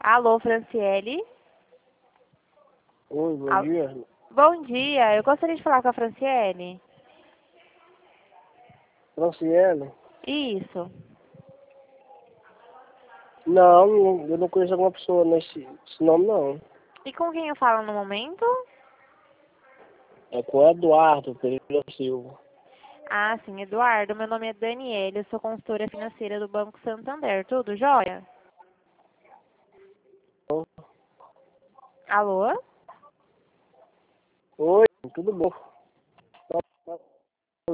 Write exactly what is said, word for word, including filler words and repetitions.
Alô, Franciele? Oi, bom Al- dia. Bom dia, eu gostaria de falar com a Franciele. Franciele? Isso. Não, eu não conheço alguma pessoa nesse esse nome, não. E com quem eu falo no momento? É com Eduardo Pereira Silva. Ah, sim, Eduardo. Meu nome é Daniela, eu sou consultora financeira do Banco Santander. Tudo jóia? Alô? Oi, tudo bom?